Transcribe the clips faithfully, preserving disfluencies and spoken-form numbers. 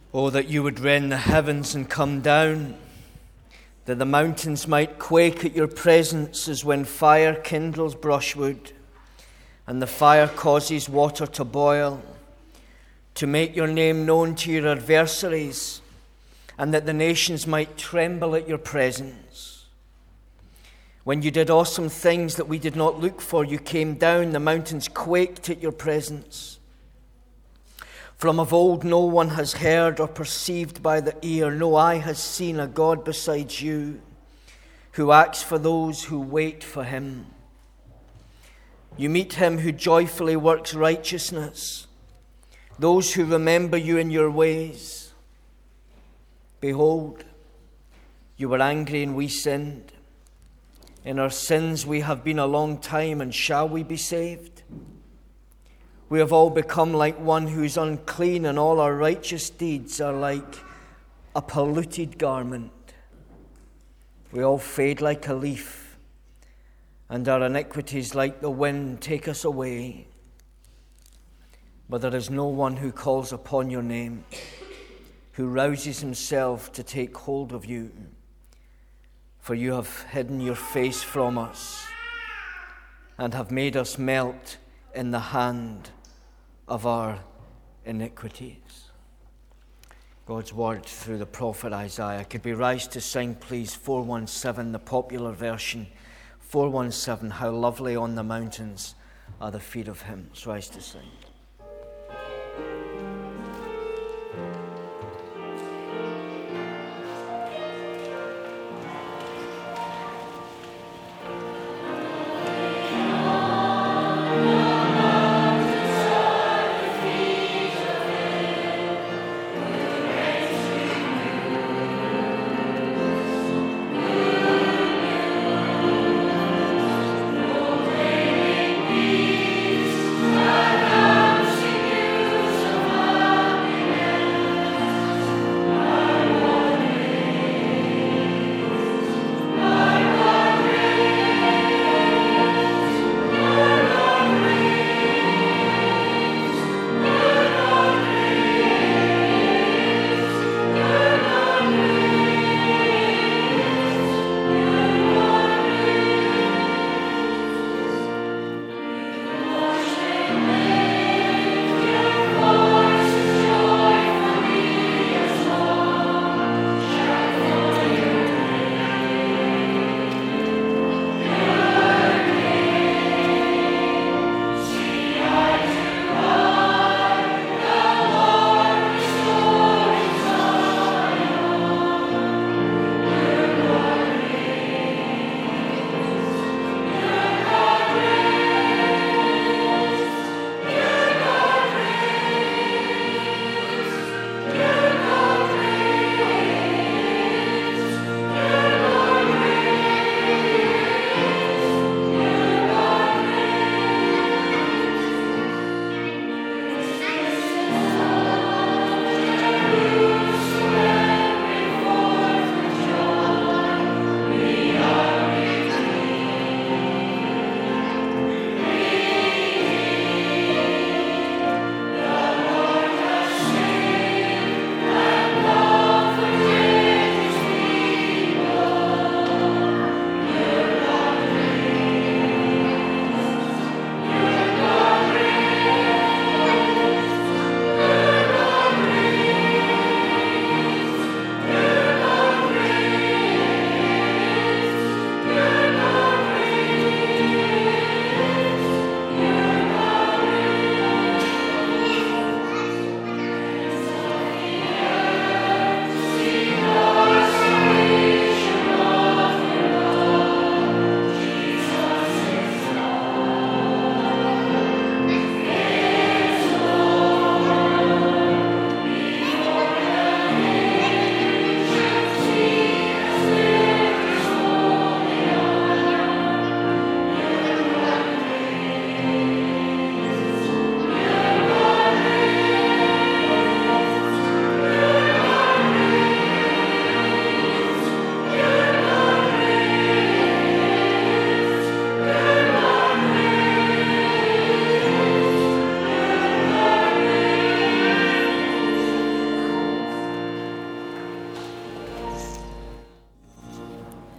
Oh, that you would rend the heavens and come down, that the mountains might quake at your presence as when fire kindles brushwood, and the fire causes water to boil, to make your name known to your adversaries, and that the nations might tremble at your presence. When you did awesome things that we did not look for, you came down, the mountains quaked at your presence. From of old no one has heard or perceived by the ear, no eye has seen a God besides you, who acts for those who wait for him. You meet him who joyfully works righteousness, those who remember you in your ways. Behold, you were angry and we sinned. In our sins we have been a long time, and shall we be saved? We have all become like one who is unclean, and all our righteous deeds are like a polluted garment. We all fade like a leaf, and our iniquities like the wind take us away. But there is no one who calls upon your name, who rouses himself to take hold of you. For you have hidden your face from us, and have made us melt in the hand of our iniquities. God's word through the prophet Isaiah. Could we rise to sing, please, four one seven, the popular version. four one seven, how lovely on the mountains are the feet of him. Let's rise to sing.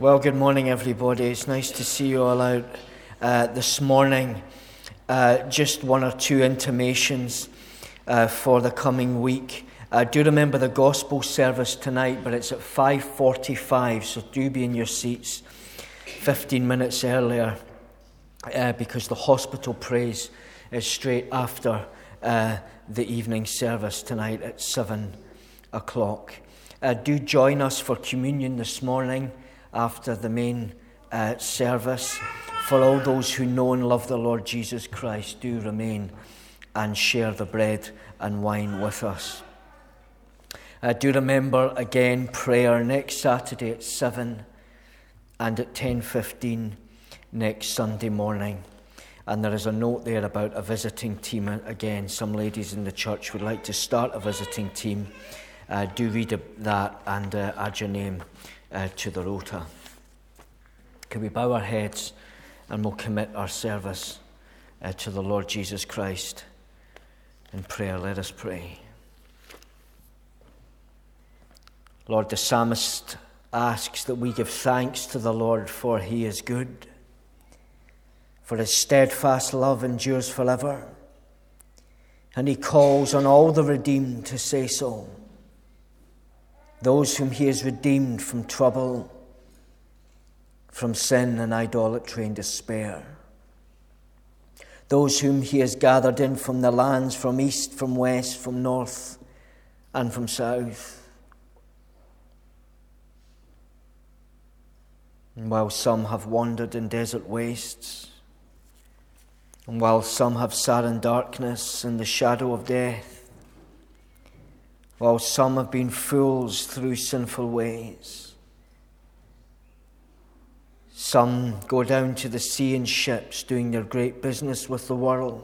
Well, good morning, everybody. It's nice to see you all out uh, this morning. Uh, just one or two intimations uh, for the coming week. Uh, do remember the gospel service tonight, but it's at five forty-five, so do be in your seats fifteen minutes earlier uh, because the hospital praise is straight after uh, the evening service tonight at seven o'clock. Uh, do join us for communion this morning after the main uh, service. For all those who know and love the Lord Jesus Christ, do remain and share the bread and wine with us. Uh, do remember again prayer next Saturday at seven and at ten fifteen next Sunday morning. And there is a note there about a visiting team. Again, some ladies in the church would like to start a visiting team. Uh, do read that and uh, add your name uh, to the rota. Can we bow our heads and we'll commit our service uh, to the Lord Jesus Christ in prayer. Let us pray. Lord, the psalmist asks that we give thanks to the Lord, for he is good, for his steadfast love endures forever. And he calls on all the redeemed to say so, those whom he has redeemed from trouble, from sin and idolatry and despair, those whom he has gathered in from the lands, from east, from west, from north, and from south. And while some have wandered in desert wastes, and while some have sat in darkness and the shadow of death, while some have been fools through sinful ways, some go down to the sea in ships, doing their great business with the world.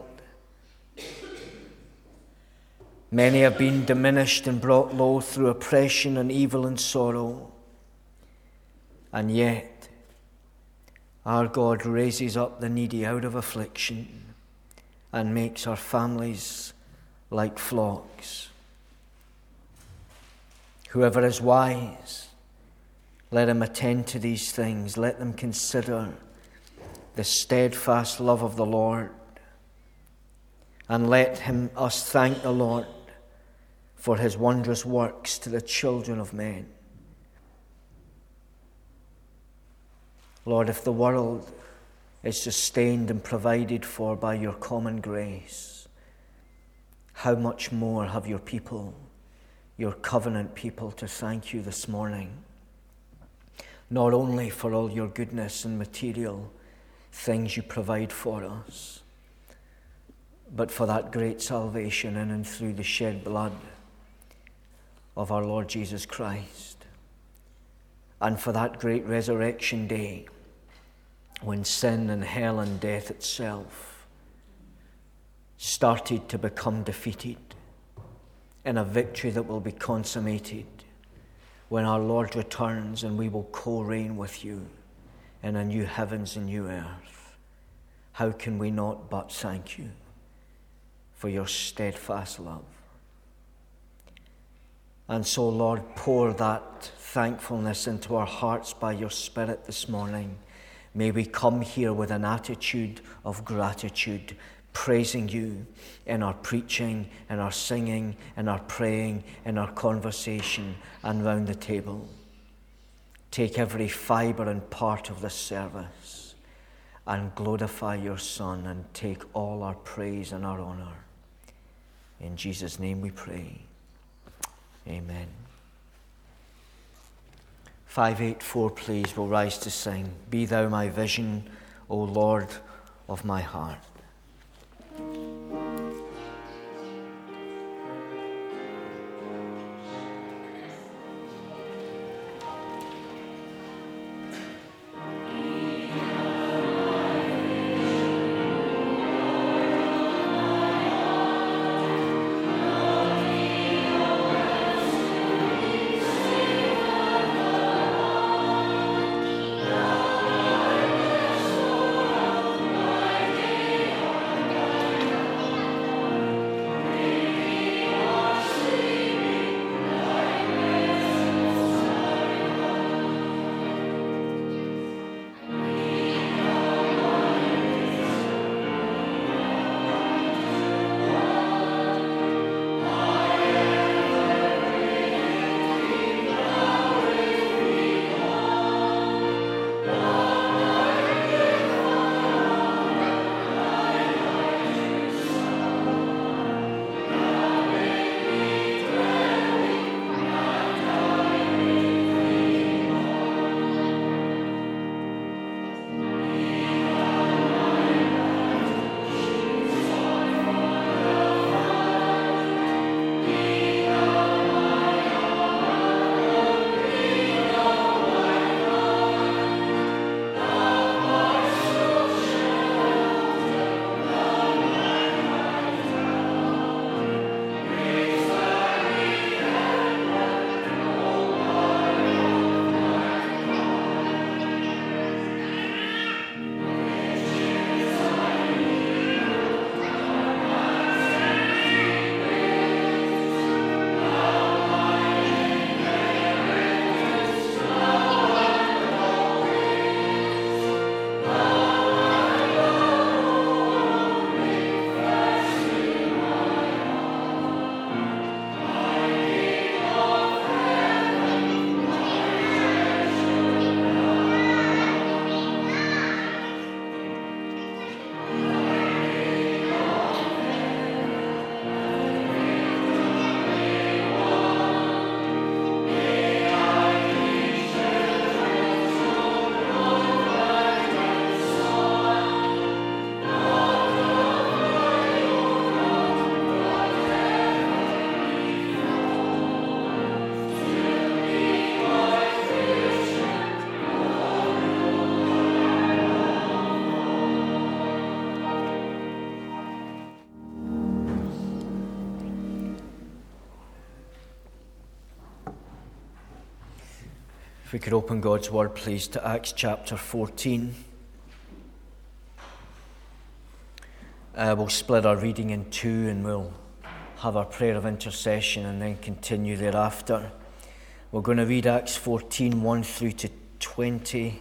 Many have been diminished and brought low through oppression and evil and sorrow. And yet, our God raises up the needy out of affliction and makes our families like flocks. Whoever is wise, let him attend to these things. Let them consider the steadfast love of the Lord. And let him us thank the Lord for his wondrous works to the children of men. Lord, if the world is sustained and provided for by your common grace, how much more have your people, your covenant people, to thank you this morning? Not only for all your goodness and material things you provide for us, but for that great salvation in and through the shed blood of our Lord Jesus Christ, and for that great resurrection day when sin and hell and death itself started to become defeated in a victory that will be consummated when our Lord returns and we will co-reign with you in a new heavens and new earth. How can we not but thank you for your steadfast love? And so, Lord, pour that thankfulness into our hearts by your Spirit this morning. May we come here with an attitude of gratitude, praising you in our preaching, in our singing, in our praying, in our conversation, and round the table. Take every fibre and part of this service and glorify your Son, and take all our praise and our honour. In Jesus' name we pray. Amen. five eighty-four, please, we'll rise to sing. Be thou my vision, O Lord of my heart. Yeah. If we could open God's Word, please, to Acts chapter fourteen. Uh, we'll split our reading in two and we'll have our prayer of intercession and then continue thereafter. We're going to read Acts fourteen, one through to twenty.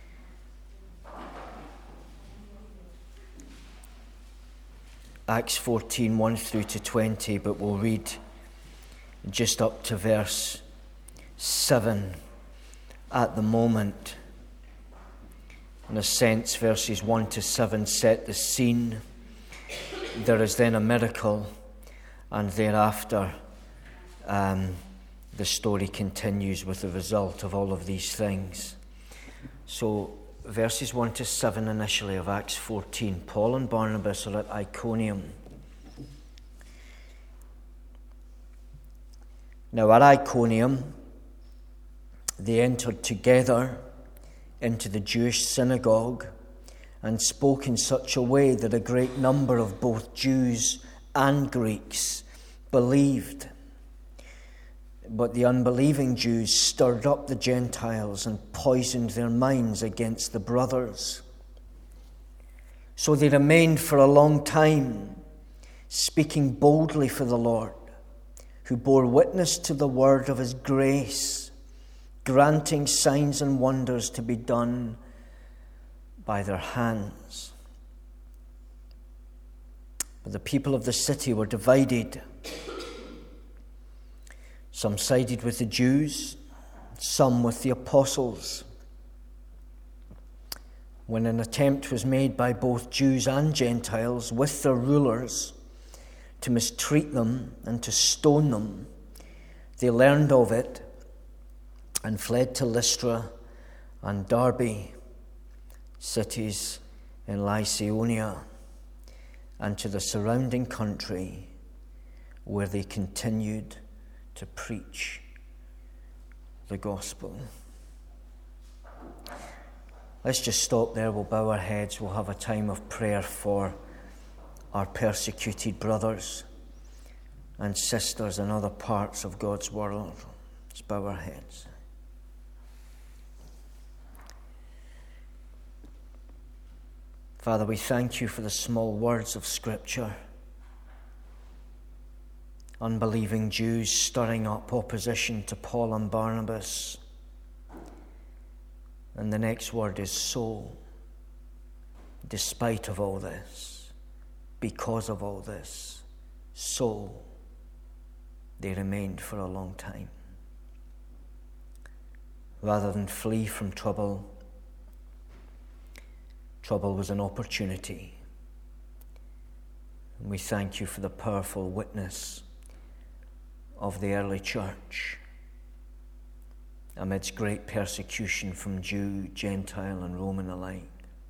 Acts fourteen, one through to twenty, but we'll read just up to verse seven at the moment. In a sense, verses one to seven set the scene. There is then a miracle, and thereafter um, the story continues with the result of all of these things. So, verses one to seven initially of Acts fourteen. Paul and Barnabas are at Iconium. Now at Iconium, they entered together into the Jewish synagogue and spoke in such a way that a great number of both Jews and Greeks believed. But the unbelieving Jews stirred up the Gentiles and poisoned their minds against the brothers. So they remained for a long time, speaking boldly for the Lord, who bore witness to the word of his grace, granting signs and wonders to be done by their hands. But the people of the city were divided. Some sided with the Jews, some with the apostles. When an attempt was made by both Jews and Gentiles with their rulers to mistreat them and to stone them, they learned of it and fled to Lystra and Derbe, cities in Lycaonia, and to the surrounding country, where they continued to preach the gospel. Let's just stop there. We'll bow our heads. We'll have a time of prayer for our persecuted brothers and sisters in other parts of God's world. Let's bow our heads. Father, we thank you for the small words of Scripture. Unbelieving Jews stirring up opposition to Paul and Barnabas. And the next word is so. Despite of all this, because of all this, so they remained for a long time. Rather than flee from trouble, trouble was an opportunity. And we thank you for the powerful witness of the early church amidst great persecution from Jew, Gentile, and Roman alike.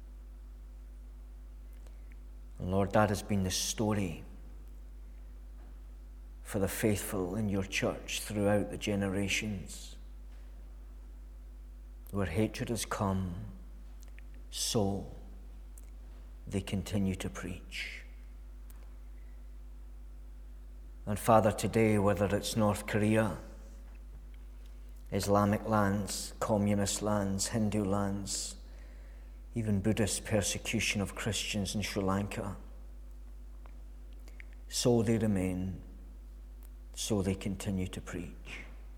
And Lord, that has been the story for the faithful in your church throughout the generations. Where hatred has come, so they continue to preach. And Father, today, whether it's North Korea, Islamic lands, communist lands, Hindu lands, even Buddhist persecution of Christians in Sri Lanka, so they remain, so they continue to preach.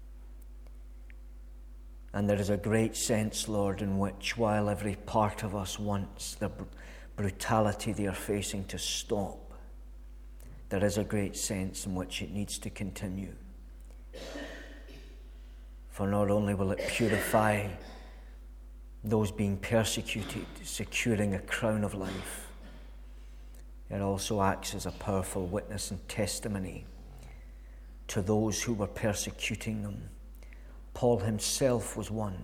And there is a great sense, Lord, in which, while every part of us wants the br- brutality they are facing to stop, there is a great sense in which it needs to continue. For not only will it purify those being persecuted, securing a crown of life, it also acts as a powerful witness and testimony to those who were persecuting them. Paul himself was one,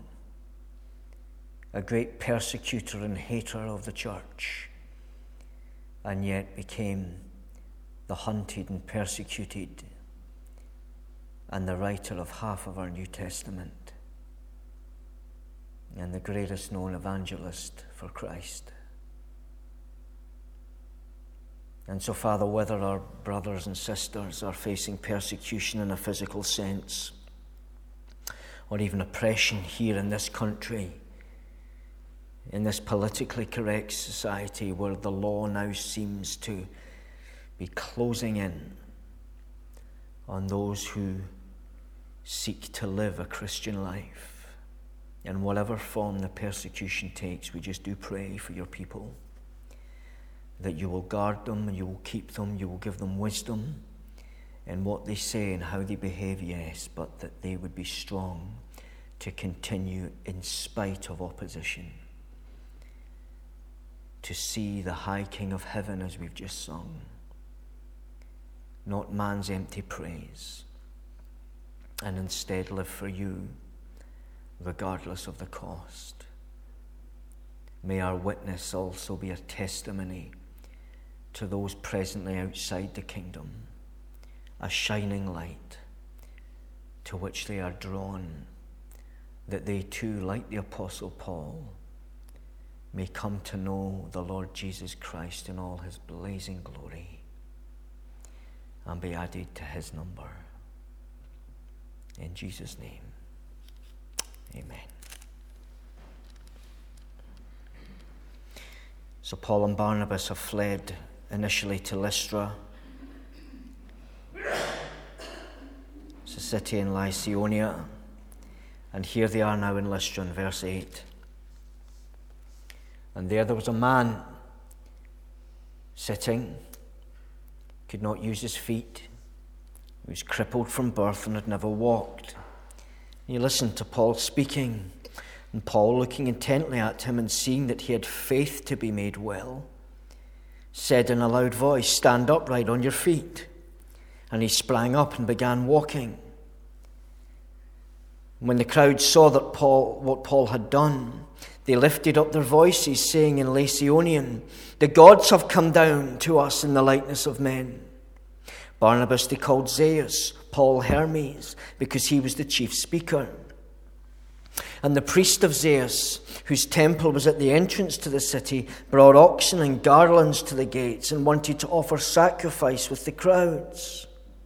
a great persecutor and hater of the church, and yet became the hunted and persecuted and the writer of half of our New Testament and the greatest known evangelist for Christ. And so, Father, whether our brothers and sisters are facing persecution in a physical sense, or even oppression here in this country, in this politically correct society where the law now seems to be closing in on those who seek to live a Christian life. In whatever form the persecution takes, we just do pray for your people, that you will guard them and you will keep them, you will give them wisdom in what they say and how they behave, yes, but that they would be strong to continue in spite of opposition, to see the high King of heaven as we've just sung, not man's empty praise, and instead live for you regardless of the cost. May our witness also be a testimony to those presently outside the kingdom, a shining light to which they are drawn, that they too, like the Apostle Paul, may come to know the Lord Jesus Christ in all his blazing glory and be added to his number. In Jesus' name, amen. So Paul and Barnabas have fled initially to Lystra. It's a city in Lycaonia. And here they are now in Lystra in verse eight. And there there was a man sitting, could not use his feet. He was crippled from birth and had never walked. He listened to Paul speaking, and Paul, looking intently at him and seeing that he had faith to be made well, said in a loud voice, "Stand upright on your feet." And he sprang up and began walking. When the crowd saw that Paul, what Paul had done, they lifted up their voices, saying in Lycaonian, "The gods have come down to us in the likeness of men." Barnabas they called Zeus, Paul Hermes, because he was the chief speaker. And the priest of Zeus, whose temple was at the entrance to the city, brought oxen and garlands to the gates and wanted to offer sacrifice with the crowds.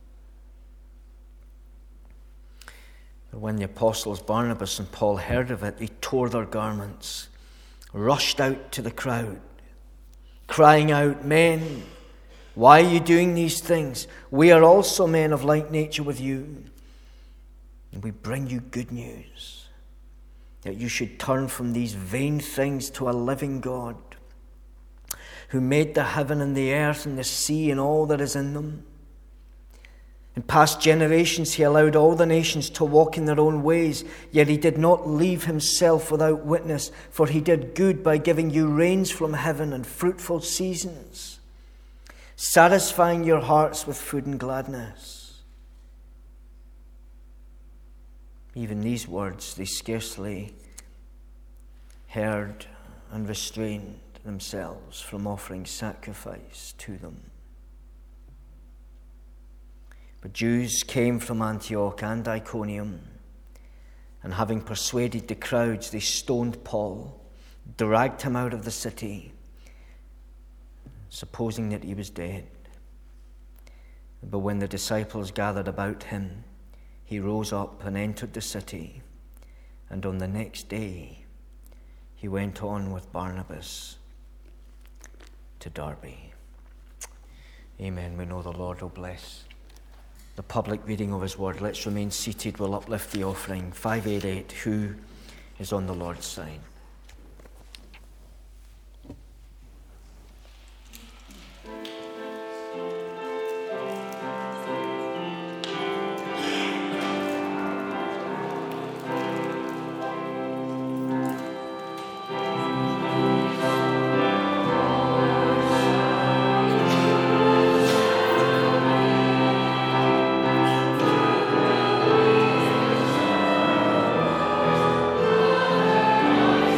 But when the apostles Barnabas and Paul heard of it, they tore their garments, rushed out to the crowd, crying out, "Men, why are you doing these things? We are also men of like nature with you. And we bring you good news, that you should turn from these vain things to a living God, who made the heaven and the earth and the sea and all that is in them. In past generations he allowed all the nations to walk in their own ways, yet he did not leave himself without witness, for he did good by giving you rains from heaven and fruitful seasons, satisfying your hearts with food and gladness." Even these words they scarcely heard and restrained themselves from offering sacrifice to them. But Jews came from Antioch and Iconium, and having persuaded the crowds, they stoned Paul, dragged him out of the city, supposing that he was dead. But when the disciples gathered about him, he rose up and entered the city, and on the next day he went on with Barnabas to Derbe. Amen. We know the Lord will bless the public reading of his word. Let's remain seated. We'll uplift the offering. five eighty-eight, Who is on the Lord's side? Thank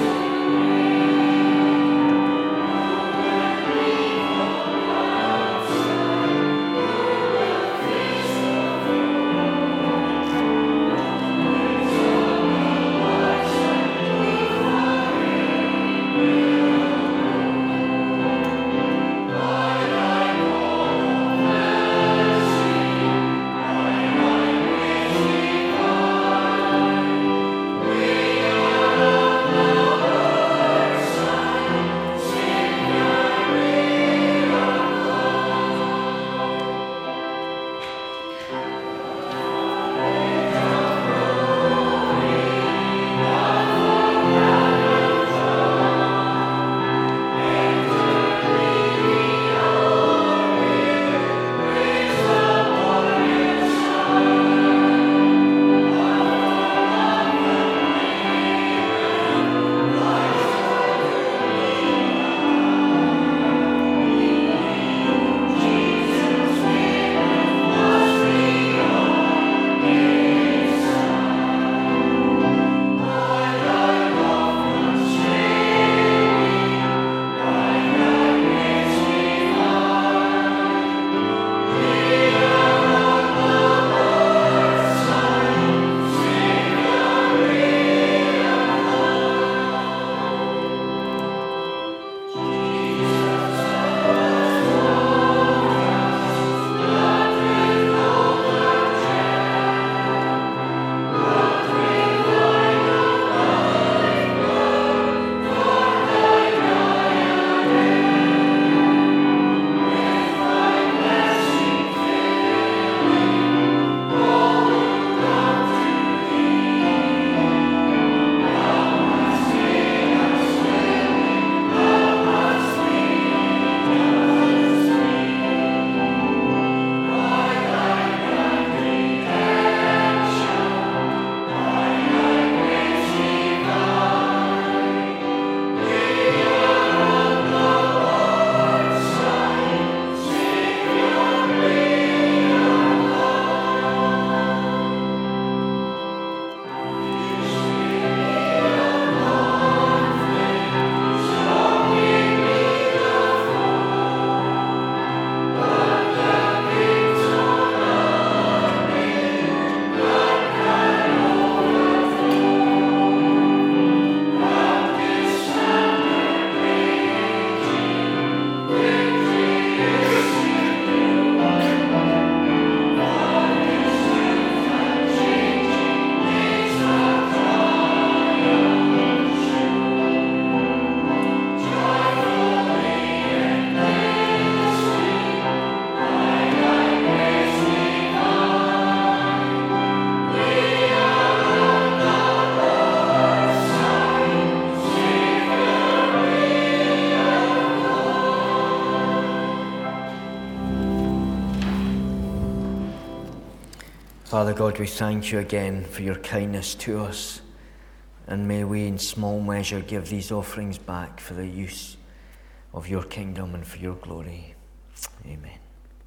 Father God, we thank you again for your kindness to us, and may we in small measure give these offerings back for the use of your kingdom and for your glory. Amen.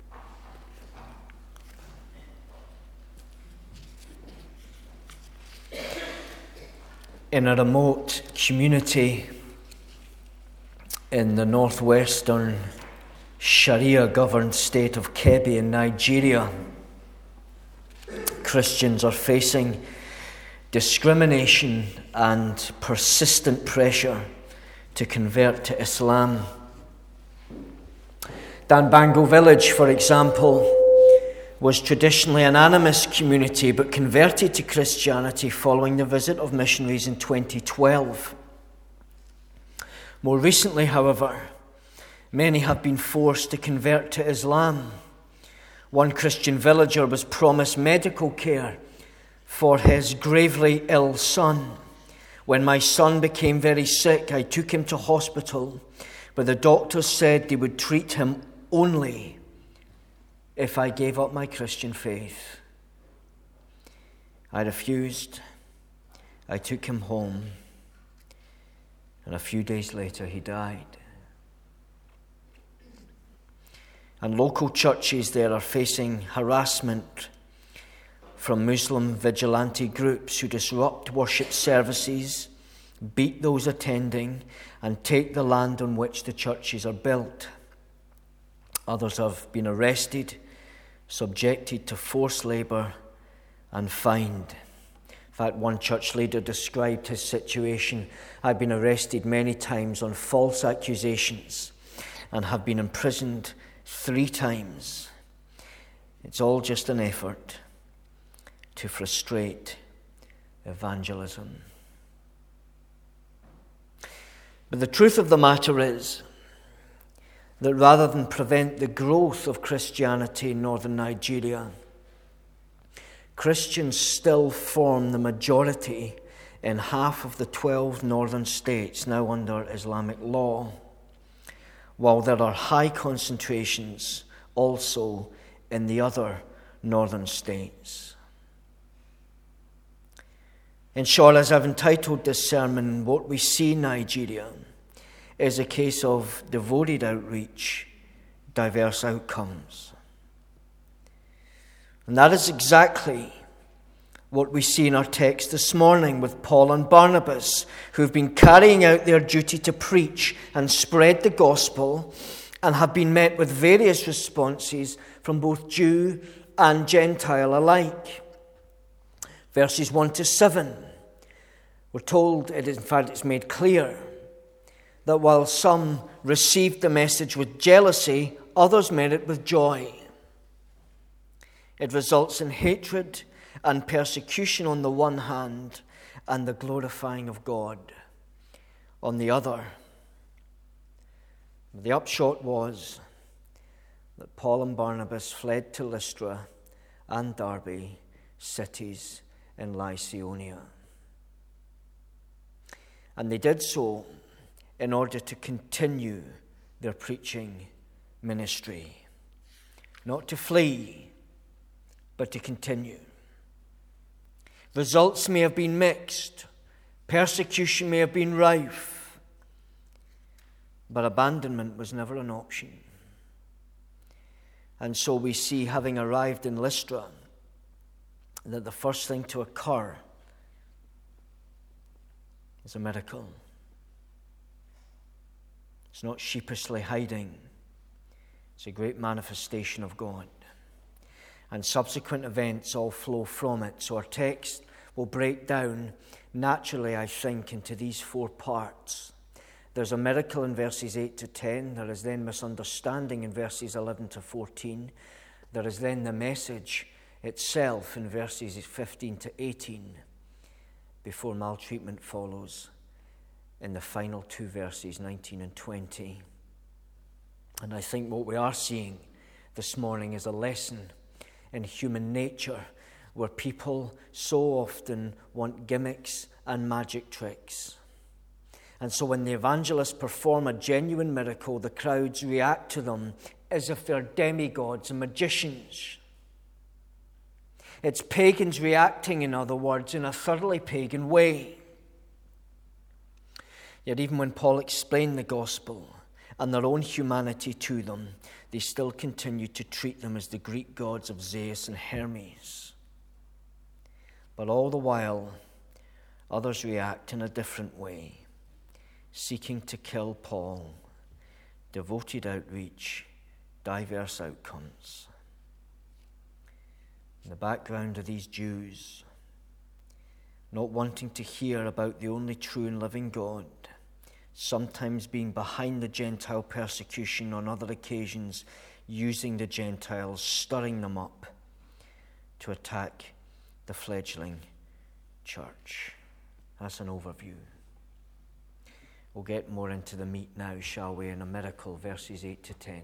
In a remote community in the northwestern Sharia-governed state of Kebbi in Nigeria, Christians are facing discrimination and persistent pressure to convert to Islam. Danbango village, for example, was traditionally an animist community but converted to Christianity following the visit of missionaries in twenty twelve. More recently, however, many have been forced to convert to Islam. One Christian villager was promised medical care for his gravely ill son. When my son became very sick, I took him to hospital, but the doctors said they would treat him only if I gave up my Christian faith. I refused. I took him home, and a few days later he died. And local churches there are facing harassment from Muslim vigilante groups who disrupt worship services, beat those attending, and take the land on which the churches are built. Others have been arrested, subjected to forced labour, and fined. In fact, one church leader described his situation: "I've been arrested many times on false accusations and have been imprisoned three times. It's all just an effort to frustrate evangelism." But the truth of the matter is that rather than prevent the growth of Christianity in northern Nigeria, Christians still form the majority in half of the twelve northern states now under Islamic law, while there are high concentrations also in the other northern states. In short, as I've entitled this sermon, what we see in Nigeria is a case of devoted outreach, diverse outcomes. And that is exactly what we see in our text this morning with Paul and Barnabas, who have been carrying out their duty to preach and spread the gospel and have been met with various responses from both Jew and Gentile alike. Verses one to seven, we're told, it is, in fact it's made clear, that while some received the message with jealousy, others met it with joy. It results in hatred and persecution on the one hand, and the glorifying of God on the other. The upshot was that Paul and Barnabas fled to Lystra and Derbe, cities in Lycaonia. And they did so in order to continue their preaching ministry. Not to flee, but to continue. Results may have been mixed. Persecution may have been rife. But abandonment was never an option. And so we see, having arrived in Lystra, that the first thing to occur is a miracle. It's not sheepishly hiding. It's a great manifestation of God. And subsequent events all flow from it. So our text will break down naturally, I think, into these four parts. There's a miracle in verses eight to ten. There is then misunderstanding in verses eleven to fourteen. There is then the message itself in verses fifteen to eighteen, before maltreatment follows in the final two verses, nineteen and twenty. And I think what we are seeing this morning is a lesson in human nature, where people so often want gimmicks and magic tricks. And so when the evangelists perform a genuine miracle, the crowds react to them as if they're demigods and magicians. It's pagans reacting, in other words, in a thoroughly pagan way. Yet even when Paul explained the gospel and their own humanity to them, they still continued to treat them as the Greek gods of Zeus and Hermes. But all the while, others react in a different way, seeking to kill Paul. Devoted outreach, diverse outcomes. In the background of these Jews, not wanting to hear about the only true and living God, sometimes being behind the Gentile persecution, on other occasions using the Gentiles, stirring them up to attack the fledgling church. That's an overview. We'll get more into the meat now, shall we, in a miracle, verses eight to ten.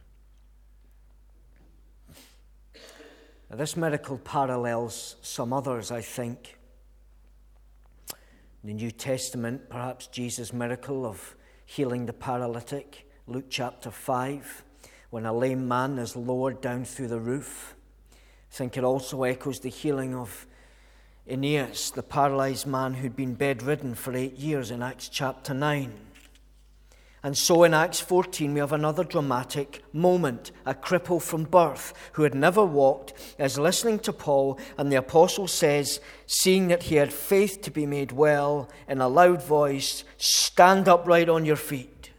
Now, this miracle parallels some others, I think. In the New Testament, perhaps Jesus' miracle of healing the paralytic, Luke chapter five, when a lame man is lowered down through the roof. I think it also echoes the healing of Aeneas, the paralyzed man who'd been bedridden for eight years in Acts chapter nine. And so in Acts fourteen, we have another dramatic moment. A cripple from birth who had never walked is listening to Paul, and the apostle says, seeing that he had faith to be made well, in a loud voice, stand upright on your feet.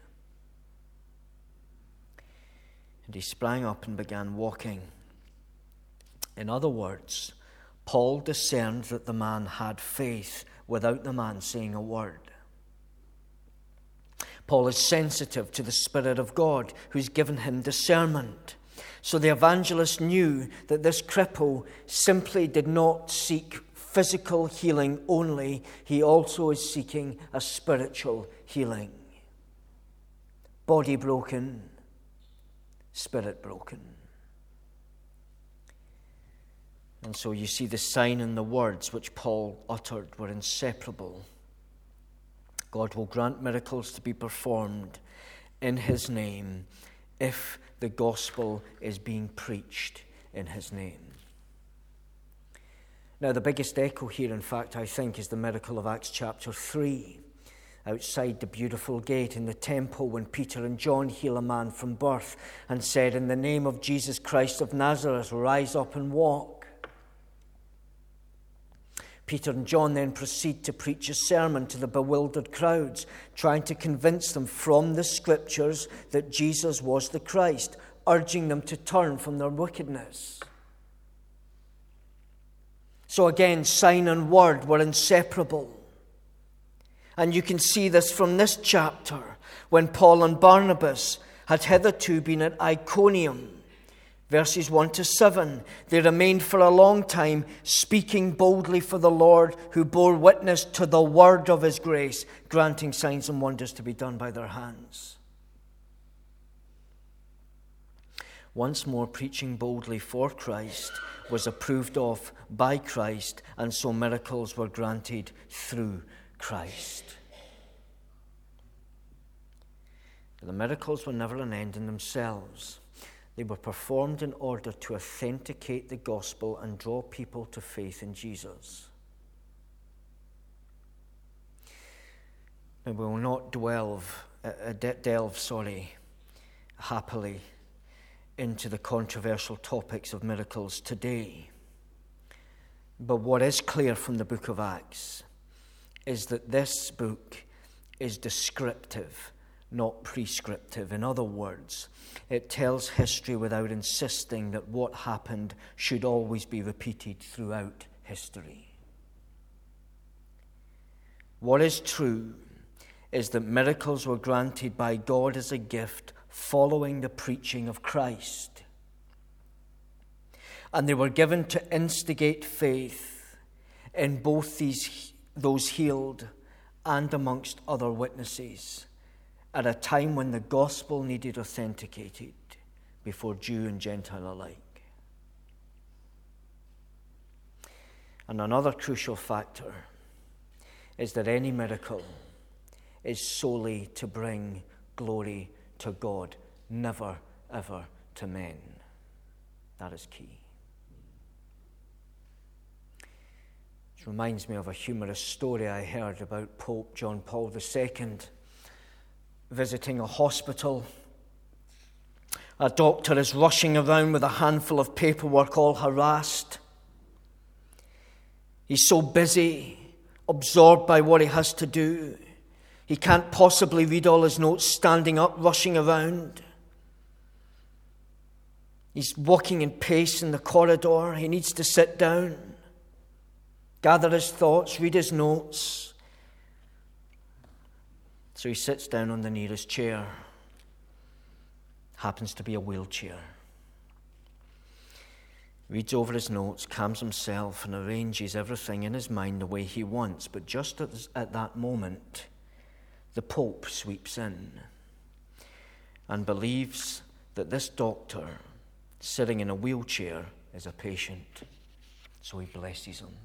And he sprang up and began walking. In other words, Paul discerned that the man had faith without the man saying a word. Paul is sensitive to the Spirit of God who's given him discernment. So the evangelist knew that this cripple simply did not seek physical healing only. He also is seeking a spiritual healing. Body broken, spirit broken. And so you see the sign and the words which Paul uttered were inseparable. God will grant miracles to be performed in his name if the gospel is being preached in his name. Now, the biggest echo here, in fact, I think, is the miracle of Acts chapter three. Outside the beautiful gate in the temple, when Peter and John heal a man from birth and said, in the name of Jesus Christ of Nazareth, rise up and walk. Peter and John then proceed to preach a sermon to the bewildered crowds, trying to convince them from the scriptures that Jesus was the Christ, urging them to turn from their wickedness. So again, sign and word were inseparable. And you can see this from this chapter, when Paul and Barnabas had hitherto been at Iconium. Verses one to seven, they remained for a long time, speaking boldly for the Lord, who bore witness to the word of his grace, granting signs and wonders to be done by their hands. Once more, preaching boldly for Christ was approved of by Christ, and so miracles were granted through Christ. But the miracles were never an end in themselves. They were performed in order to authenticate the gospel and draw people to faith in Jesus. Now, we will not delve, uh, delve, sorry, happily into the controversial topics of miracles today. But what is clear from the book of Acts is that this book is descriptive, not prescriptive. In other words, it tells history without insisting that what happened should always be repeated throughout history. What is true is that miracles were granted by God as a gift following the preaching of Christ. And they were given to instigate faith in both these those healed and amongst other witnesses, at a time when the gospel needed authenticated before Jew and Gentile alike. And another crucial factor is that any miracle is solely to bring glory to God, never, ever to men. That is key. It reminds me of a humorous story I heard about Pope John Paul the Second visiting a hospital. A doctor is rushing around with a handful of paperwork, all harassed. He's so busy, absorbed by what he has to do. He can't possibly read all his notes standing up, rushing around. He's walking in pace in the corridor. He needs to sit down, gather his thoughts, read his notes. So he sits down on the nearest chair. Happens to be a wheelchair. Reads over his notes, calms himself, and arranges everything in his mind the way he wants. But just at, at that moment, the Pope sweeps in and believes that this doctor sitting in a wheelchair is a patient. So he blesses him.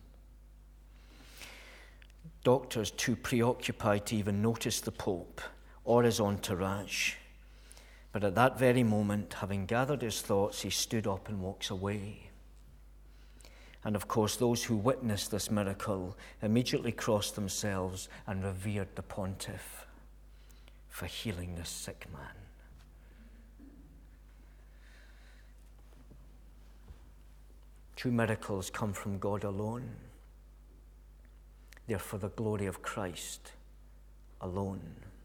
Doctor's too preoccupied to even notice the Pope or his entourage. But at that very moment, having gathered his thoughts, he stood up and walks away. And of course, those who witnessed this miracle immediately crossed themselves and revered the pontiff for healing this sick man. True miracles come from God alone. They're for the glory of Christ alone.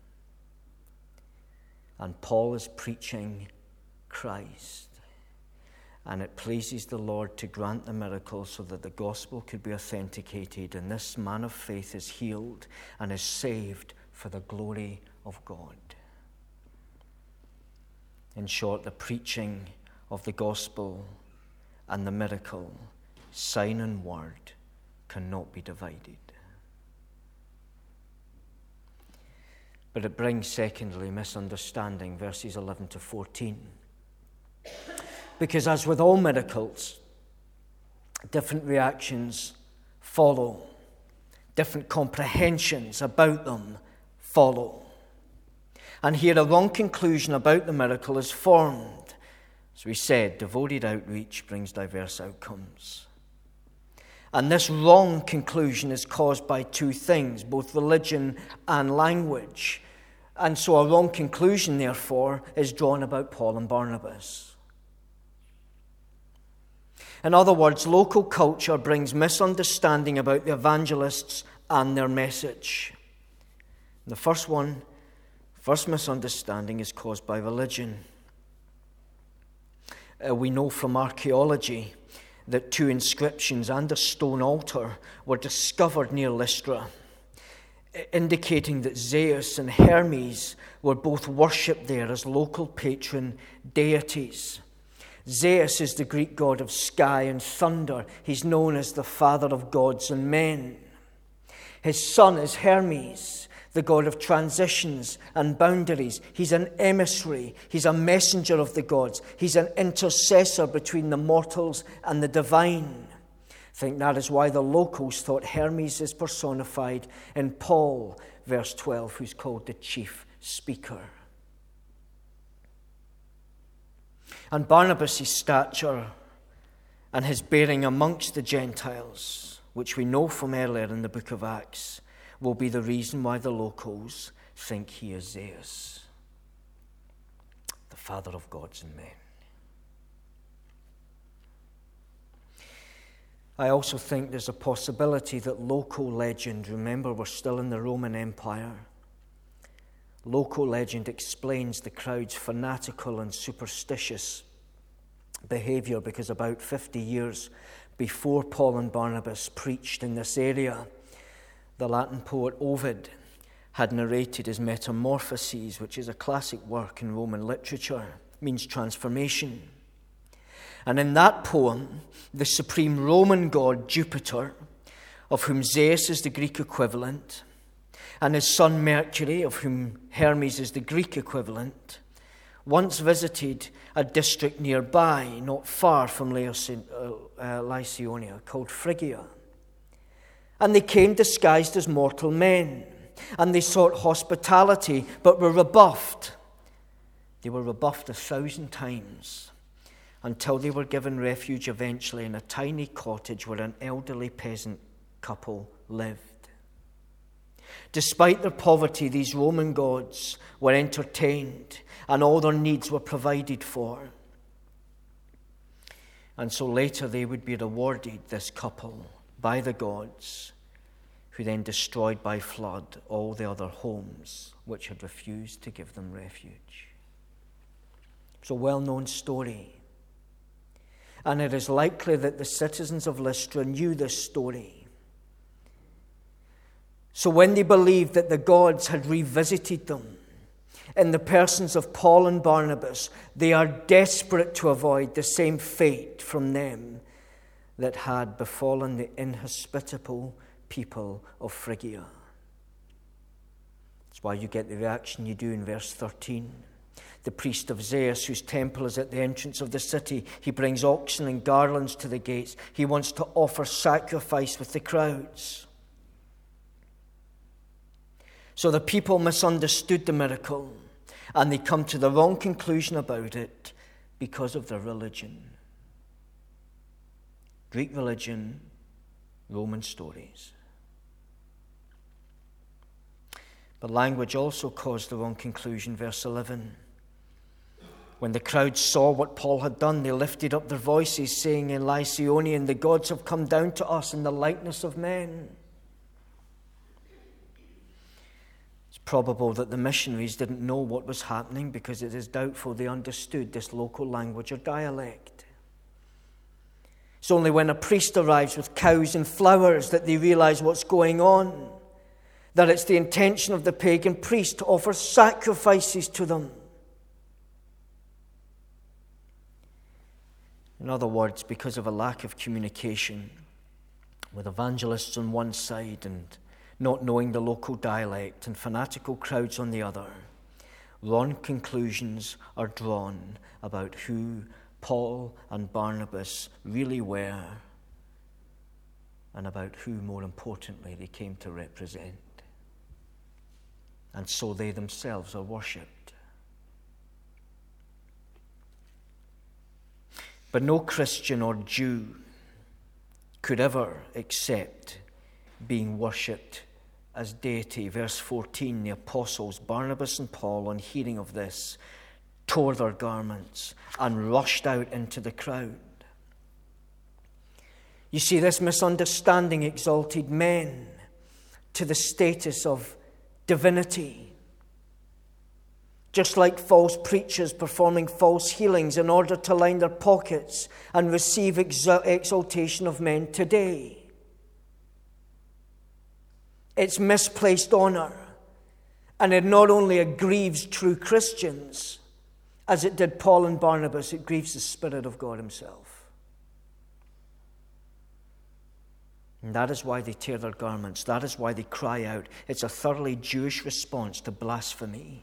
And Paul is preaching Christ. And it pleases the Lord to grant the miracle so that the gospel could be authenticated, and this man of faith is healed and is saved for the glory of God. In short, the preaching of the gospel and the miracle, sign and word, cannot be divided. But it brings, secondly, misunderstanding, verses eleven to fourteen. Because as with all miracles, different reactions follow. Different comprehensions about them follow. And here a wrong conclusion about the miracle is formed. As we said, devoted outreach brings diverse outcomes. And this wrong conclusion is caused by two things, both religion and language. And so a wrong conclusion, therefore, is drawn about Paul and Barnabas. In other words, local culture brings misunderstanding about the evangelists and their message. The first one, first misunderstanding is caused by religion. Uh, we know from archaeology that two inscriptions and a stone altar were discovered near Lystra, indicating that Zeus and Hermes were both worshipped there as local patron deities. Zeus is the Greek god of sky and thunder. He's known as the father of gods and men. His son is Hermes, the god of transitions and boundaries. He's an emissary. He's a messenger of the gods. He's an intercessor between the mortals and the divine. I think that is why the locals thought Hermes is personified in Paul, verse twelve, who's called the chief speaker. And Barnabas' stature and his bearing amongst the Gentiles, which we know from earlier in the book of Acts, will be the reason why the locals think he is Zeus, the father of gods and men. I also think there's a possibility that local legend, remember we're still in the Roman Empire, local legend explains the crowd's fanatical and superstitious behavior, because about fifty years before Paul and Barnabas preached in this area, the Latin poet Ovid had narrated his Metamorphoses, which is a classic work in Roman literature, means transformation. And in that poem, the supreme Roman god Jupiter, of whom Zeus is the Greek equivalent, and his son Mercury, of whom Hermes is the Greek equivalent, once visited a district nearby, not far from Lycaonia, called Phrygia. And they came disguised as mortal men, and they sought hospitality, but were rebuffed. They were rebuffed a thousand times, until they were given refuge eventually in a tiny cottage where an elderly peasant couple lived. Despite their poverty, these Roman gods were entertained and all their needs were provided for. And so later they would be rewarded, this couple, by the gods, who then destroyed by flood all the other homes which had refused to give them refuge. It's a well-known story. And it is likely that the citizens of Lystra knew this story. So when they believed that the gods had revisited them in the persons of Paul and Barnabas, they are desperate to avoid the same fate from them that had befallen the inhospitable people of Phrygia. That's why you get the reaction you do in verse thirteen. The priest of Zeus, whose temple is at the entrance of the city, he brings oxen and garlands to the gates. He wants to offer sacrifice with the crowds. So the people misunderstood the miracle, and they come to the wrong conclusion about it because of their religion. Greek religion, Roman stories. But language also caused the wrong conclusion. Verse eleven. When the crowd saw what Paul had done, they lifted up their voices, saying in Lycaonian, "The gods have come down to us in the likeness of men." It's probable that the missionaries didn't know what was happening because it is doubtful they understood this local language or dialect. It's only when a priest arrives with cows and flowers that they realize what's going on, that it's the intention of the pagan priest to offer sacrifices to them. In other words, because of a lack of communication with evangelists on one side and not knowing the local dialect and fanatical crowds on the other, wrong conclusions are drawn about who Paul and Barnabas really were and about who, more importantly, they came to represent. And so they themselves are worshipped. But no Christian or Jew could ever accept being worshipped as deity. Verse fourteen, the apostles, Barnabas and Paul, on hearing of this, tore their garments and rushed out into the crowd. You see, this misunderstanding exalted men to the status of divinity. Just like false preachers performing false healings in order to line their pockets and receive exal- exaltation of men today. It's misplaced honor, and it not only grieves true Christians, as it did Paul and Barnabas, it grieves the Spirit of God himself. And that is why they tear their garments. That is why they cry out. It's a thoroughly Jewish response to blasphemy.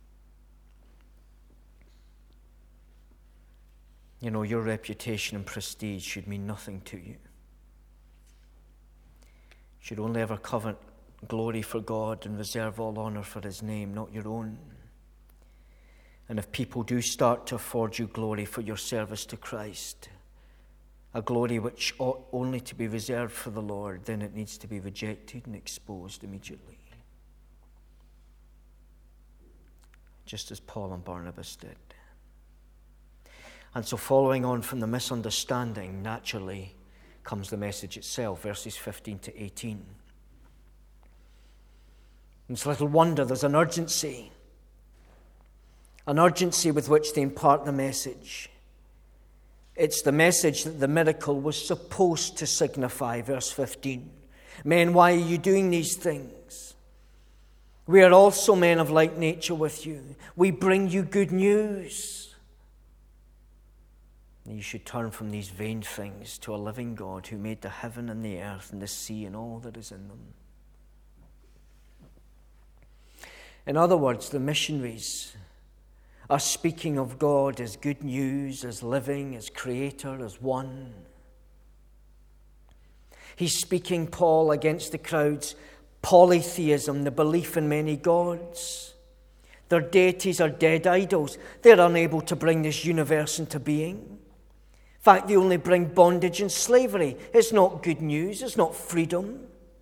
You know, your reputation and prestige should mean nothing to you. You should only ever covet glory for God and reserve all honor for his name, not your own. And if people do start to afford you glory for your service to Christ, a glory which ought only to be reserved for the Lord, then it needs to be rejected and exposed immediately. Just as Paul and Barnabas did. And so following on from the misunderstanding, naturally comes the message itself, verses fifteen to eighteen. It's little wonder there's an urgency, an urgency with which they impart the message. It's the message that the miracle was supposed to signify, verse fifteen. Men, why are you doing these things? We are also men of like nature with you. We bring you good news. You should turn from these vain things to a living God who made the heaven and the earth and the sea and all that is in them. In other words, the missionaries are speaking of God as good news, as living, as creator, as one. He's speaking, Paul, against the crowd's polytheism, the belief in many gods. Their deities are dead idols. They're unable to bring this universe into being. In fact, they only bring bondage and slavery. It's not good news. It's not freedom.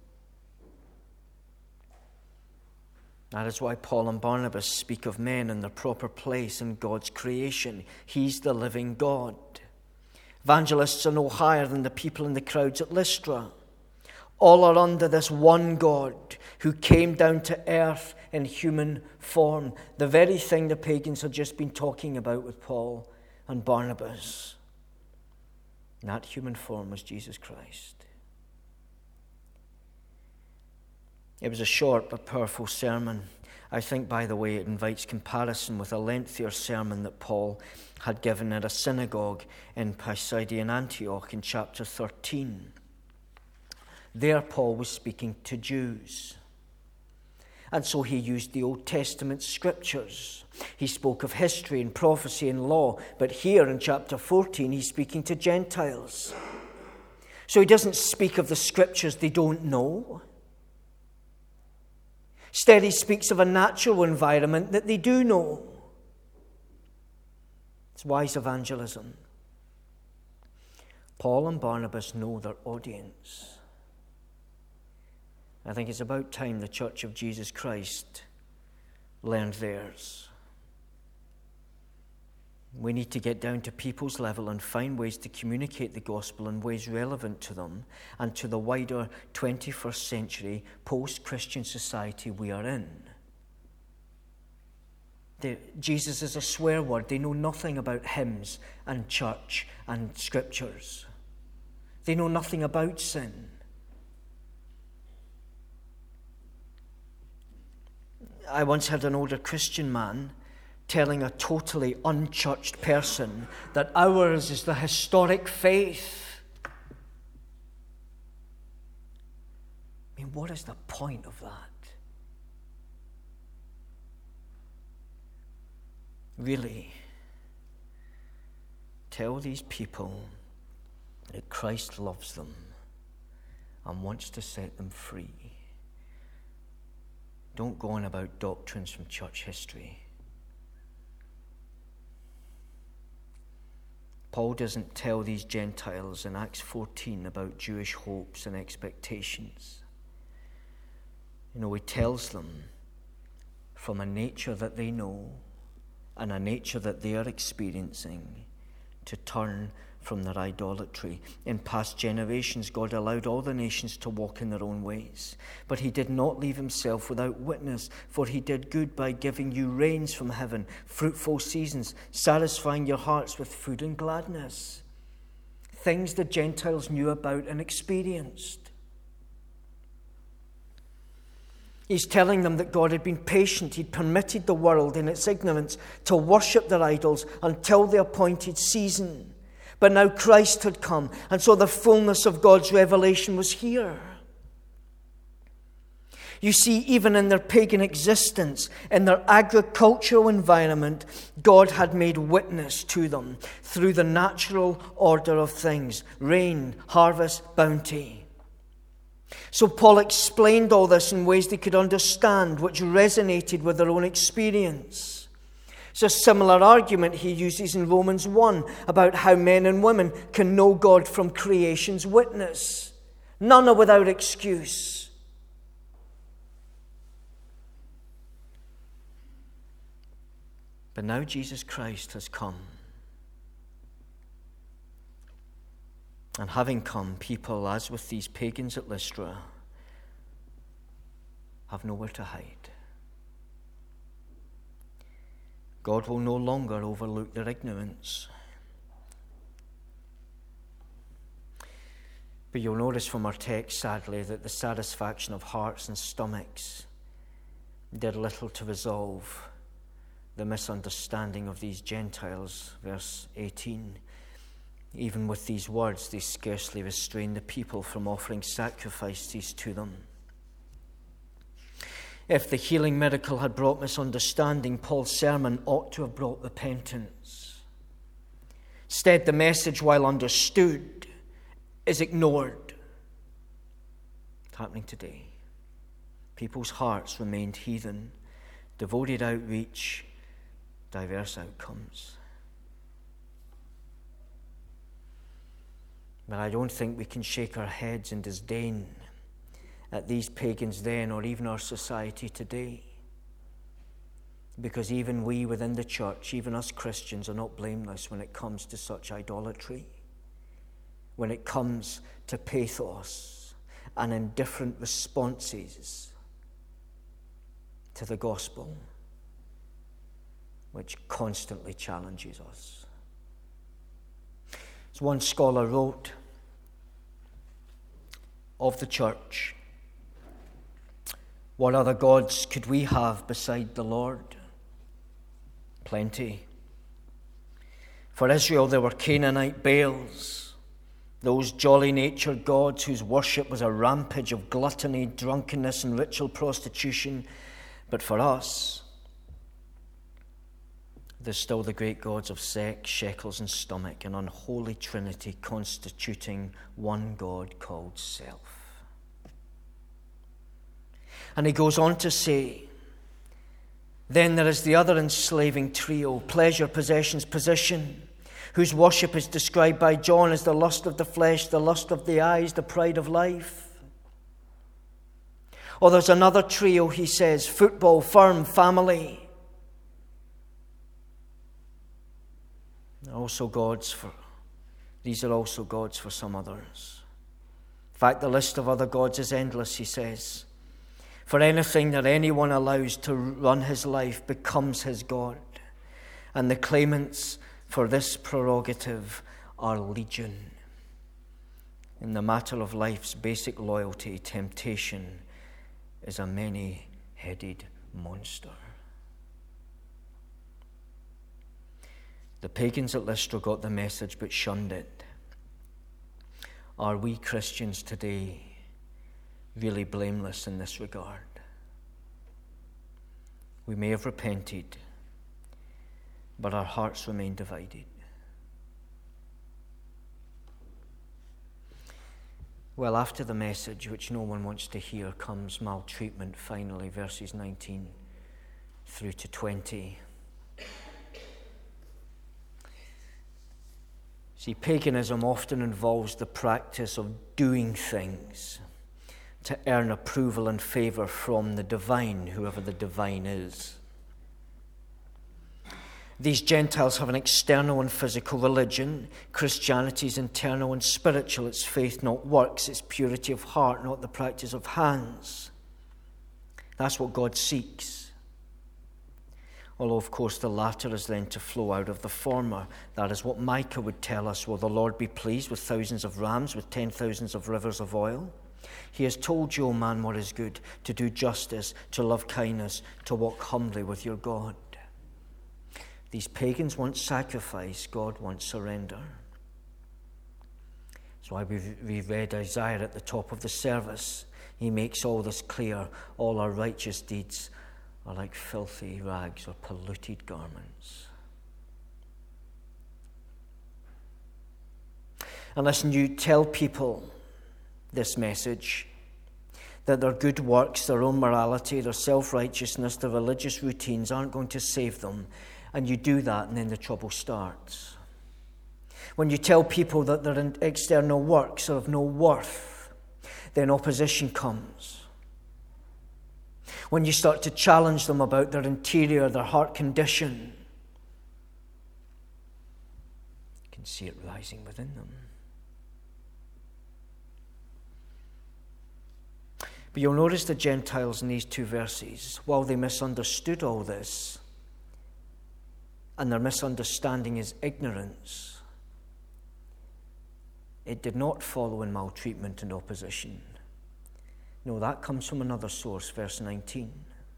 That is why Paul and Barnabas speak of men in their proper place in God's creation. He's the living God. Evangelists are no higher than the people in the crowds at Lystra. All are under this one God who came down to earth in human form. The very thing the pagans had just been talking about with Paul and Barnabas. And that human form was Jesus Christ. It was a short but powerful sermon. I think, by the way, it invites comparison with a lengthier sermon that Paul had given at a synagogue in Pisidian Antioch in chapter thirteen. There, Paul was speaking to Jews. And so he used the Old Testament scriptures. He spoke of history and prophecy and law. But here in chapter fourteen, he's speaking to Gentiles. So he doesn't speak of the scriptures they don't know. Instead, he speaks of a natural environment that they do know. It's wise evangelism. Paul and Barnabas know their audience. I think it's about time the Church of Jesus Christ learned theirs. We need to get down to people's level and find ways to communicate the gospel in ways relevant to them and to the wider twenty-first century post-Christian society we are in. The, Jesus is a swear word. They know nothing about hymns and church and scriptures. They know nothing about sin. I once heard an older Christian man telling a totally unchurched person that ours is the historic faith. I mean, what is the point of that? Really, tell these people that Christ loves them and wants to set them free. Don't go on about doctrines from church history. Paul doesn't tell these Gentiles in Acts fourteen about Jewish hopes and expectations. You know, he tells them from a nature that they know and a nature that they are experiencing to turn from their idolatry. In past generations, God allowed all the nations to walk in their own ways. But he did not leave himself without witness, for he did good by giving you rains from heaven, fruitful seasons, satisfying your hearts with food and gladness. Things the Gentiles knew about and experienced. He's telling them that God had been patient. He'd permitted the world in its ignorance to worship their idols until the appointed season. But now Christ had come, and so the fullness of God's revelation was here. You see, even in their pagan existence, in their agricultural environment, God had made witness to them through the natural order of things: rain, harvest, bounty. So Paul explained all this in ways they could understand, which resonated with their own experience. It's a similar argument he uses in Romans one about how men and women can know God from creation's witness. None are without excuse. But now Jesus Christ has come. And having come, people, as with these pagans at Lystra, have nowhere to hide. God will no longer overlook their ignorance. But you'll notice from our text, sadly, that the satisfaction of hearts and stomachs did little to resolve the misunderstanding of these Gentiles. Verse eighteen. Even with these words, they scarcely restrained the people from offering sacrifices to them. If the healing miracle had brought misunderstanding, Paul's sermon ought to have brought repentance. Instead, the message, while understood, is ignored. It's happening today. People's hearts remained heathen, devoted outreach, diverse outcomes. But I don't think we can shake our heads in disdain at these pagans then, or even our society today. Because even we within the church, even us Christians, are not blameless when it comes to such idolatry. When it comes to pathos and indifferent responses to the gospel, which constantly challenges us. As one scholar wrote of the church, what other gods could we have beside the Lord? Plenty. For Israel there were Canaanite Baals, those jolly-natured gods whose worship was a rampage of gluttony, drunkenness, and ritual prostitution. But for us, there's still the great gods of sex, shekels, and stomach, an unholy trinity constituting one God called self. And he goes on to say, then there is the other enslaving trio, pleasure, possessions, position, whose worship is described by John as the lust of the flesh, the lust of the eyes, the pride of life. Or there's another trio, he says, football, firm, family. Also gods for, these are also gods for some others. In fact, the list of other gods is endless, he says. For anything that anyone allows to run his life becomes his God. And the claimants for this prerogative are legion. In the matter of life's basic loyalty, temptation is a many-headed monster. The pagans at Lystra got the message but shunned it. Are we Christians today really blameless in this regard? We may have repented, but our hearts remain divided. Well, after the message, which no one wants to hear, comes maltreatment finally, verses nineteen through to twenty. See, paganism often involves the practice of doing things to earn approval and favor from the divine, whoever the divine is. These Gentiles have an external and physical religion. Christianity is internal and spiritual. It's faith, not works. It's purity of heart, not the practice of hands. That's what God seeks. Although, of course, the latter is then to flow out of the former. That is what Micah would tell us. Will the Lord be pleased with thousands of rams, with ten thousands of rivers of oil? He has told you, O man, what is good, to do justice, to love kindness, to walk humbly with your God. These pagans want sacrifice, God wants surrender. That's why we read Isaiah at the top of the service. He makes all this clear. All our righteous deeds are like filthy rags or polluted garments. And listen, you tell people this message, that their good works, their own morality, their self-righteousness, their religious routines aren't going to save them. And you do that, and then the trouble starts. When you tell people that their external works are of no worth, then opposition comes. When you start to challenge them about their interior, their heart condition, you can see it rising within them. But you'll notice the Gentiles in these two verses, while they misunderstood all this, and their misunderstanding is ignorance, it did not follow in maltreatment and opposition. No, that comes from another source, verse nineteen.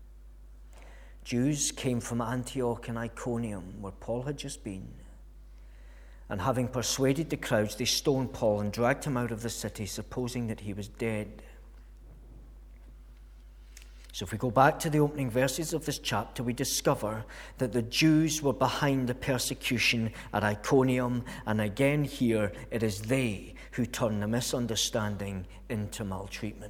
Jews came from Antioch and Iconium, where Paul had just been, and having persuaded the crowds, they stoned Paul and dragged him out of the city, supposing that he was dead. So if we go back to the opening verses of this chapter, we discover that the Jews were behind the persecution at Iconium, and again here it is they who turn the misunderstanding into maltreatment.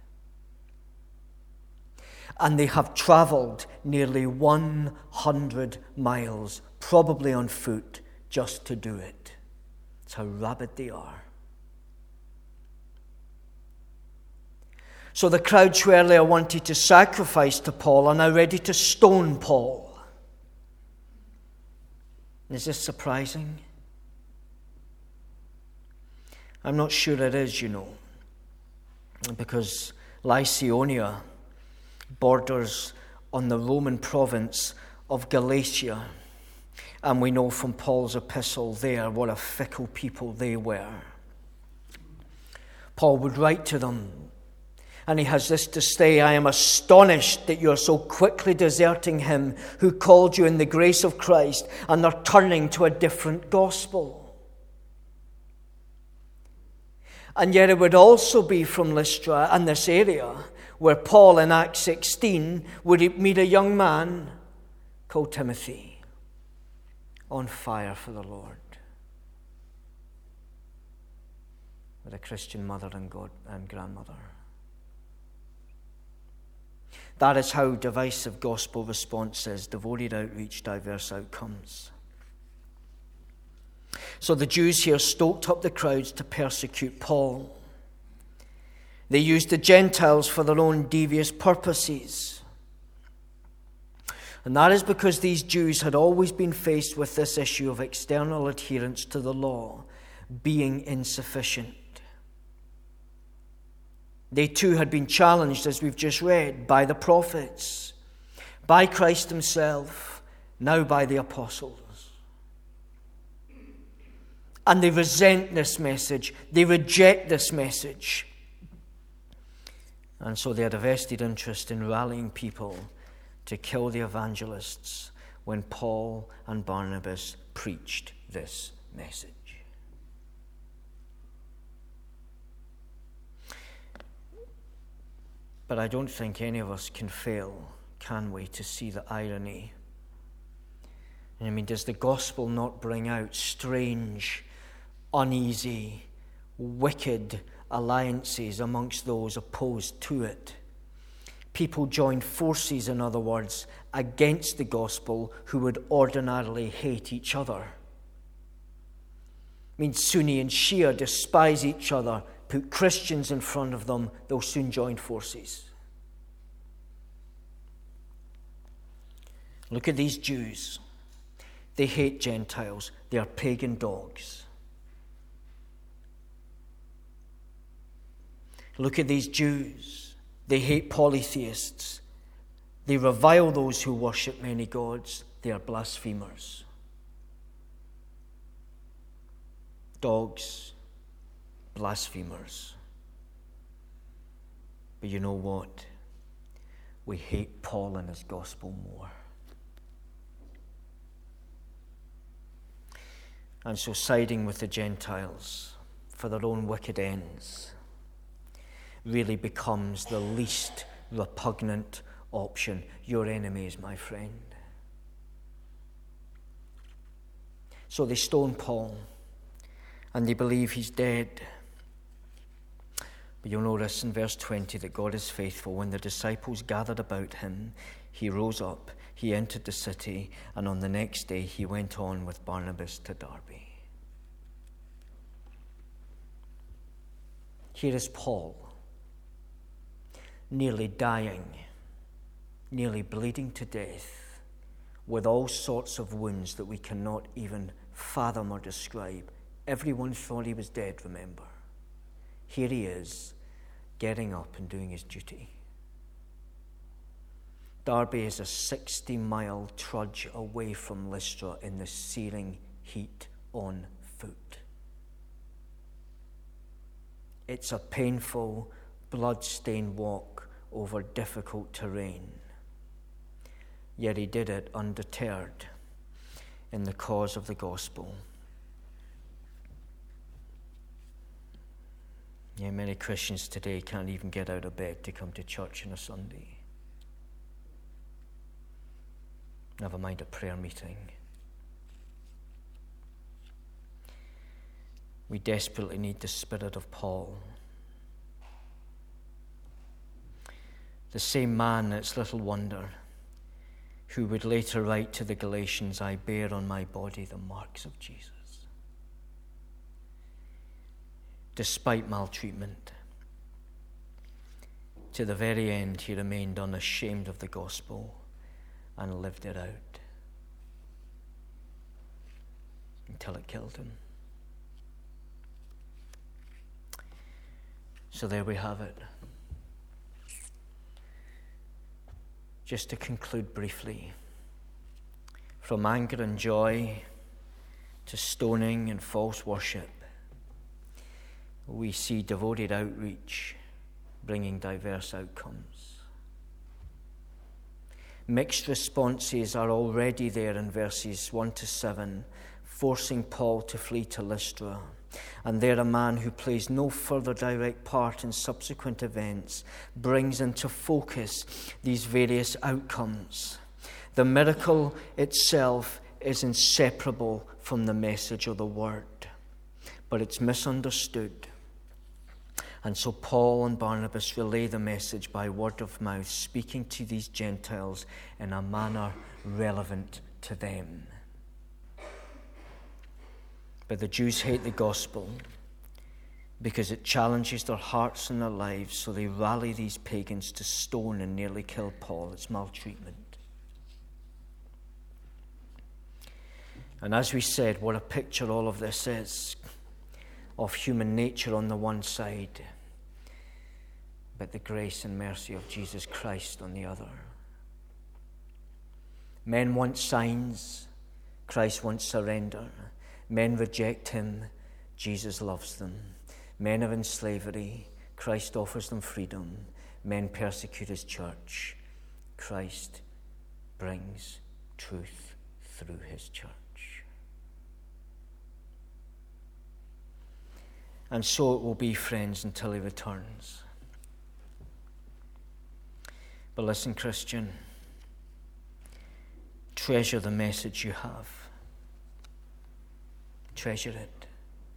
And they have traveled nearly one hundred miles, probably on foot, just to do it. That's how rabid they are. So the crowds who earlier wanted to sacrifice to Paul are now ready to stone Paul. Is this surprising? I'm not sure it is, you know, because Lycaonia borders on the Roman province of Galatia, and we know from Paul's epistle there what a fickle people they were. Paul would write to them, and he has this to say: I am astonished that you are so quickly deserting him who called you in the grace of Christ and are turning to a different gospel. And yet it would also be from Lystra and this area where Paul in Acts sixteen would meet a young man called Timothy, on fire for the Lord, with a Christian mother and God and grandmother. That is how divisive gospel response is: devoted outreach, diverse outcomes. So the Jews here stoked up the crowds to persecute Paul. They used the Gentiles for their own devious purposes. And that is because these Jews had always been faced with this issue of external adherence to the law being insufficient. They too had been challenged, as we've just read, by the prophets, by Christ himself, now by the apostles. And they resent this message. They reject this message. And so they had a vested interest in rallying people to kill the evangelists when Paul and Barnabas preached this message. But I don't think any of us can fail, can we, to see the irony? I mean, does the gospel not bring out strange, uneasy, wicked alliances amongst those opposed to it? People join forces, in other words, against the gospel who would ordinarily hate each other. I mean, Sunni and Shia despise each other. Put Christians in front of them, they'll soon join forces. Look at these Jews. They hate Gentiles. They are pagan dogs. Look at these Jews. They hate polytheists. They revile those who worship many gods. They are blasphemers. Dogs. Blasphemers. But you know what? We hate Paul and his gospel more. And so siding with the Gentiles for their own wicked ends really becomes the least repugnant option. Your enemy is my friend. So they stone Paul and they believe he's dead. But you'll notice in verse twenty that God is faithful. When the disciples gathered about him, he rose up, he entered the city, and on the next day he went on with Barnabas to Derbe. Here is Paul, nearly dying, nearly bleeding to death, with all sorts of wounds that we cannot even fathom or describe. Everyone thought he was dead, remember. Here he is, getting up and doing his duty. Derbe is a sixty-mile trudge away from Lystra in the searing heat on foot. It's a painful, blood-stained walk over difficult terrain. Yet he did it undeterred in the cause of the gospel. Yeah, many Christians today can't even get out of bed to come to church on a Sunday. Never mind a prayer meeting. We desperately need the spirit of Paul. The same man, it's little wonder, who would later write to the Galatians, I bear on my body the marks of Jesus. Despite maltreatment, To the very end, he remained unashamed of the gospel and lived it out until it killed him. So there we have it. Just to conclude briefly, from anger and joy to stoning and false worship, we see devoted outreach bringing diverse outcomes. Mixed responses are already there in verses one to seven, forcing Paul to flee to Lystra. And there a man who plays no further direct part in subsequent events brings into focus these various outcomes. The miracle itself is inseparable from the message of the word, but it's misunderstood. And so Paul and Barnabas relay the message by word of mouth, speaking to these Gentiles in a manner relevant to them. But the Jews hate the gospel because it challenges their hearts and their lives, so they rally these pagans to stone and nearly kill Paul. It's maltreatment. And as we said, what a picture all of this is of human nature on the one side, but the grace and mercy of Jesus Christ on the other. Men want signs, Christ wants surrender. Men reject him, Jesus loves them. Men are in slavery, Christ offers them freedom. Men persecute his church, Christ brings truth through his church. And so it will be, friends, until he returns. But listen, Christian, treasure the message you have. Treasure it.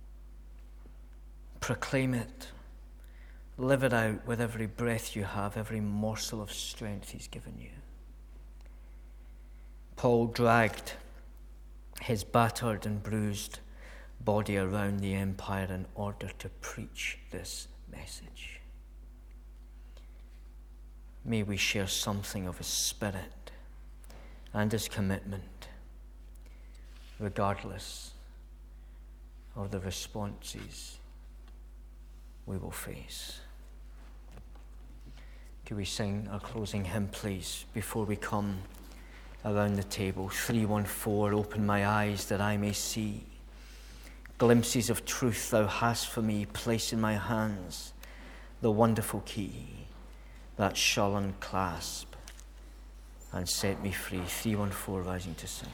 Proclaim it. Live it out with every breath you have, every morsel of strength he's given you. Paul dragged his battered and bruised body around the empire in order to preach this message. May we share something of his spirit and his commitment, regardless of the responses we will face. Can we sing our closing hymn, please, before we come around the table? three one four, open my eyes that I may see glimpses of truth thou hast for me. Place in my hands the wonderful key that shall unclasp and set me free. three one four, rising to sing.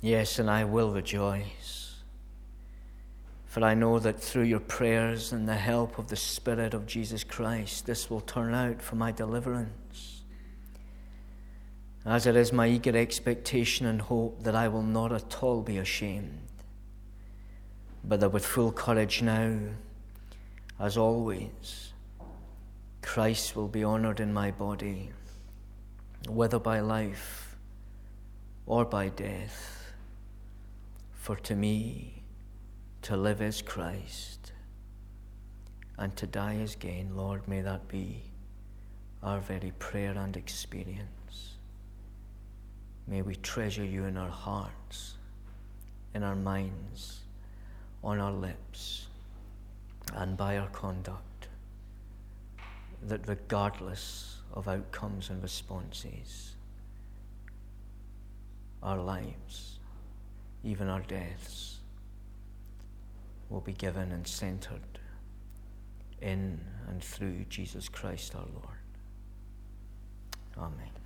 Yes, and I will rejoice, for I know that through your prayers and the help of the Spirit of Jesus Christ, this will turn out for my deliverance. As it is my eager expectation and hope that I will not at all be ashamed, but that with full courage now, as always, Christ will be honored in my body, whether by life or by death. For to me, to live is Christ, and to die is gain. Lord, may that be our very prayer and experience. May we treasure you in our hearts, in our minds, on our lips, and by our conduct, that regardless of outcomes and responses, our lives, even our deaths, will be given and centered in and through Jesus Christ our Lord. Amen.